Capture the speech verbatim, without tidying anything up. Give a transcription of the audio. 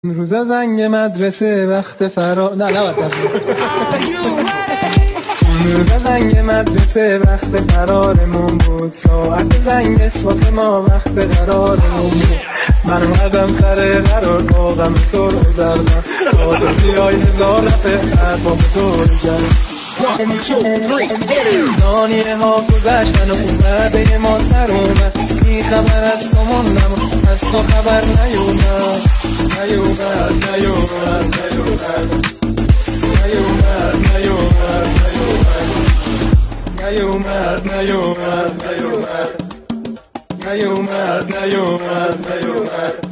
روزا زنگ مدرسه وقت فرار نه نه روزا زنگ مدرسه وقت فرارمون بود، ساعت زنگ واسه ما وقت قرارمون بود. من اومدم سر قرار با غم سر گذردم، آدمی های هزار رفه هر با بزرگ گرد ثانیه ها گذشتن و اومده ما سر اومد، بی خبر از تو موندم از تو خبر نیومد نیومد نیومد نیومد نیومد نیومد نیومد نیومد نیومد نیومد نیومد نیومد